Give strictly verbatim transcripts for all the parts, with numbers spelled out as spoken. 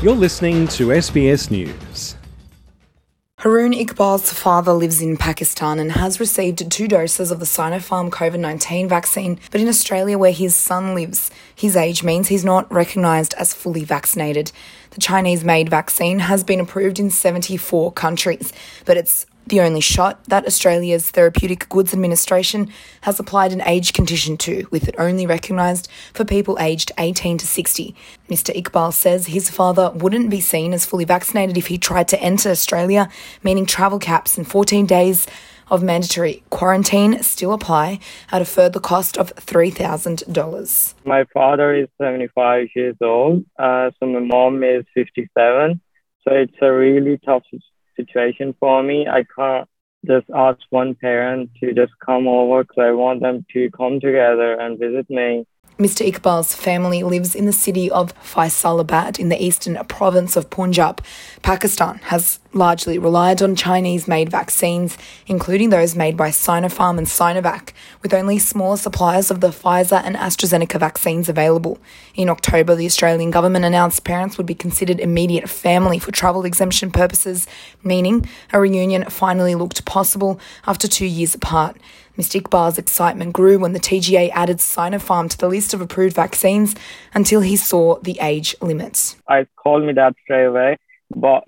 You're listening to S B S News. Haroon Iqbal's father lives in Pakistan and has received two doses of the Sinopharm COVID nineteen vaccine, but in Australia, where his son lives, his age means he's not recognised as fully vaccinated. The Chinese-made vaccine has been approved in seventy-four countries, but it's the only shot that Australia's Therapeutic Goods Administration has applied an age condition to, with it only recognised for people aged eighteen to sixty. Mister Iqbal says his father wouldn't be seen as fully vaccinated if he tried to enter Australia, meaning travel caps and fourteen days of mandatory quarantine still apply at a further cost of three thousand dollars. My father is seventy-five years old, uh, so my mom is fifty-seven, so it's a really tough situation for me. I can't just ask one parent to just come over because I want them to come together and visit me. Mister Iqbal's family lives in the city of Faisalabad in the eastern province of Punjab. Pakistan has largely relied on Chinese-made vaccines, including those made by Sinopharm and Sinovac, with only smaller suppliers of the Pfizer and AstraZeneca vaccines available. In October, the Australian government announced parents would be considered immediate family for travel exemption purposes, meaning a reunion finally looked possible after two years apart. Mister Iqbal's excitement grew when the T G A added Sinopharm to the list of approved vaccines until he saw the age limits. I called my dad straight away, but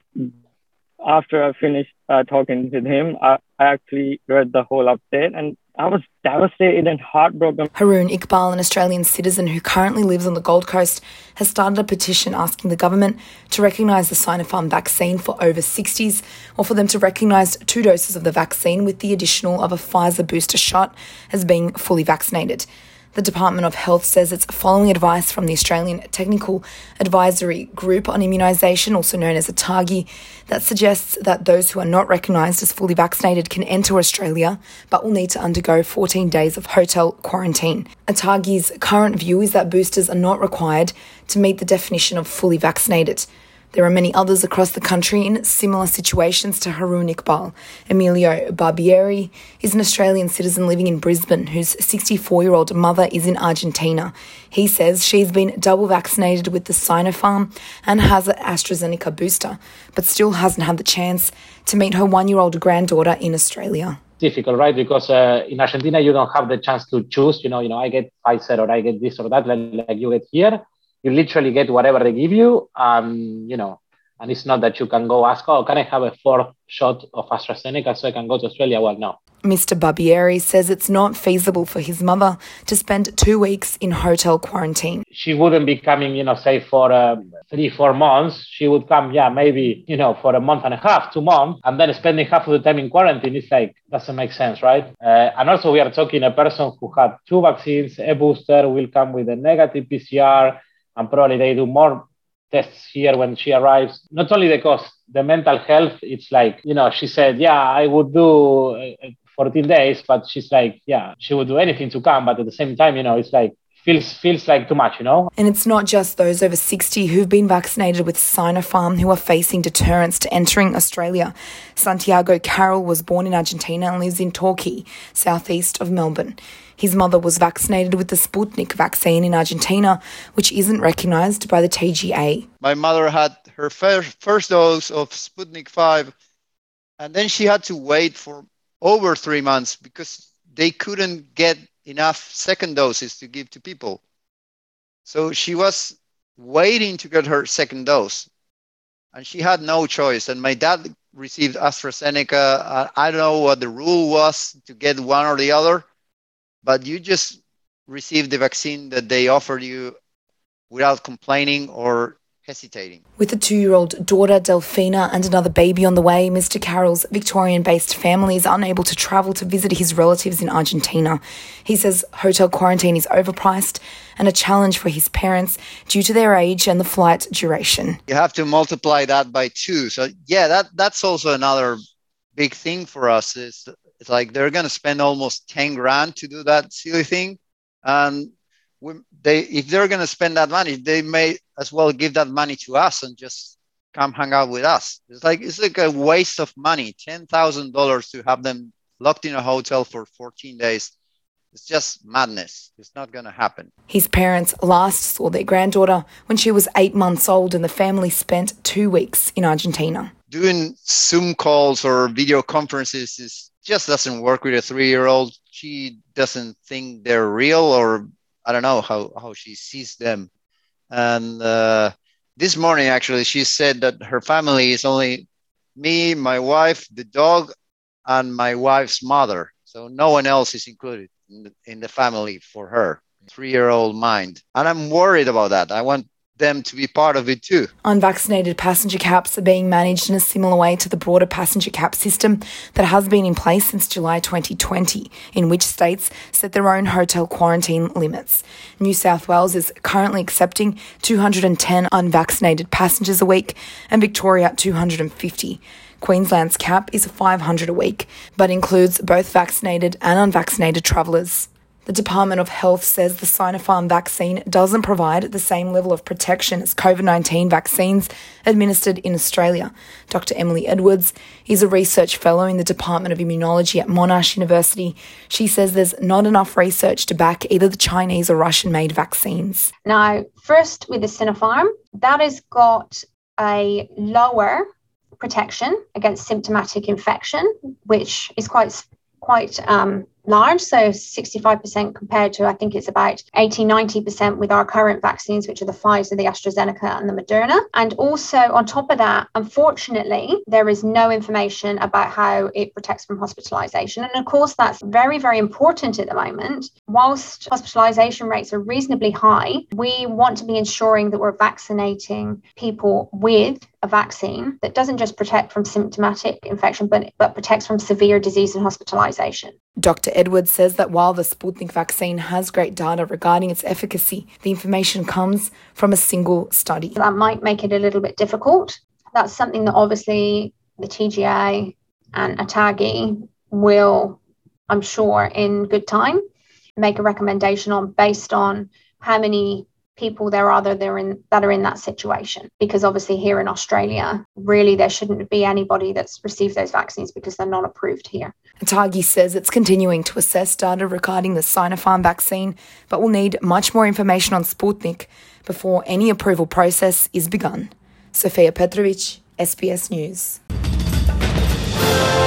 after I finished uh, talking with him, I, I actually read the whole update and I was devastated and heartbroken. Haroon Iqbal, an Australian citizen who currently lives on the Gold Coast, has started a petition asking the government to recognise the Sinopharm vaccine for over sixties, or for them to recognise two doses of the vaccine with the additional of a Pfizer booster shot as being fully vaccinated. The Department of Health says it's following advice from the Australian Technical Advisory Group on Immunisation, also known as ATAGI, that suggests that those who are not recognised as fully vaccinated can enter Australia, but will need to undergo fourteen days of hotel quarantine. ATAGI's current view is that boosters are not required to meet the definition of fully vaccinated. There are many others across the country in similar situations to Haroon Iqbal. Emilio Barbieri is an Australian citizen living in Brisbane whose sixty-four-year-old mother is in Argentina. He says she's been double vaccinated with the Sinopharm and has an AstraZeneca booster, but still hasn't had the chance to meet her one-year-old granddaughter in Australia. Difficult, right? Because uh, in Argentina, you don't have the chance to choose, you know, you know, I get Pfizer or I get this or that, like, like you get here. You literally get whatever they give you, um, you know, and it's not that you can go ask, oh, can I have a fourth shot of AstraZeneca so I can go to Australia? Well, no. Mister Barbieri says it's not feasible for his mother to spend two weeks in hotel quarantine. She wouldn't be coming, you know, say for uh, three, four months. She would come, yeah, maybe, you know, for a month and a half, two months, and then spending half of the time in quarantine. It's like, doesn't make sense, right? Uh, and also we are talking a person who had two vaccines, a booster, will come with a negative P C R, and probably they do more tests here when she arrives. Not only the cost, the mental health, it's like, you know, she said, yeah, I would do fourteen days, but she's like, yeah, she would do anything to come. But at the same time, you know, it's like, feels feels like too much, you know? And it's not just those over sixty who've been vaccinated with Sinopharm who are facing deterrents to entering Australia. Santiago Carroll was born in Argentina and lives in Torquay, southeast of Melbourne. His mother was vaccinated with the Sputnik vaccine in Argentina, which isn't recognised by the T G A. My mother had her first, first dose of Sputnik five, and then she had to wait for over three months because they couldn't get enough second doses to give to people. So she was waiting to get her second dose, and she had no choice. And my dad received AstraZeneca. I don't know what the rule was to get one or the other, but you just received the vaccine that they offered you without complaining or hesitating. With a two-year-old daughter, Delphina, and another baby on the way, Mister Carroll's Victorian-based family is unable to travel to visit his relatives in Argentina. He says hotel quarantine is overpriced and a challenge for his parents due to their age and the flight duration. You have to multiply that by two. So yeah, that that's also another big thing for us. Is it's like they're going to spend almost ten grand to do that silly thing. And we, they, if they're going to spend that money, they may as well give that money to us and just come hang out with us. It's like it's like a waste of money. ten thousand dollars to have them locked in a hotel for fourteen days. It's just madness. It's not going to happen. His parents last saw their granddaughter when she was eight months old and the family spent two weeks in Argentina. Doing Zoom calls or video conferences is just doesn't work with a three-year-old. She doesn't think they're real, or I don't know how, how she sees them. And uh, this morning, actually, she said that her family is only me, my wife, the dog, and my wife's mother. So no one else is included in the, in the family for her, three-year-old mind. And I'm worried about that. I want them to be part of it too. Unvaccinated passenger caps are being managed in a similar way to the broader passenger cap system that has been in place since July twenty twenty, in which states set their own hotel quarantine limits. New South Wales is currently accepting two hundred ten unvaccinated passengers a week and Victoria two hundred fifty. Queensland's cap is five hundred a week, but includes both vaccinated and unvaccinated travellers. The Department of Health says the Sinopharm vaccine doesn't provide the same level of protection as COVID nineteen vaccines administered in Australia. Doctor Emily Edwards is a research fellow in the Department of Immunology at Monash University. She says there's not enough research to back either the Chinese or Russian-made vaccines. Now, first with the Sinopharm, that has got a lower protection against symptomatic infection, which is quite quite um, large, so sixty-five percent compared to, I think it's about eighty, ninety percent with our current vaccines, which are the Pfizer, the AstraZeneca and the Moderna. And also on top of that, unfortunately, there is no information about how it protects from hospitalization. And of course, that's very, very important at the moment. Whilst hospitalization rates are reasonably high, we want to be ensuring that we're vaccinating people with a vaccine that doesn't just protect from symptomatic infection, but, but protects from severe disease and hospitalization. Doctor Edwards says that while the Sputnik vaccine has great data regarding its efficacy, the information comes from a single study. That might make it a little bit difficult. That's something that obviously the T G A and ATAGI will, I'm sure, in good time, make a recommendation on based on how many people there are that are in that are in that situation, because obviously here in Australia, really there shouldn't be anybody that's received those vaccines because they're not approved here. ATAGI says it's continuing to assess data regarding the Sinopharm vaccine, but will need much more information on Sputnik before any approval process is begun. Sofia Petrovic, S B S News.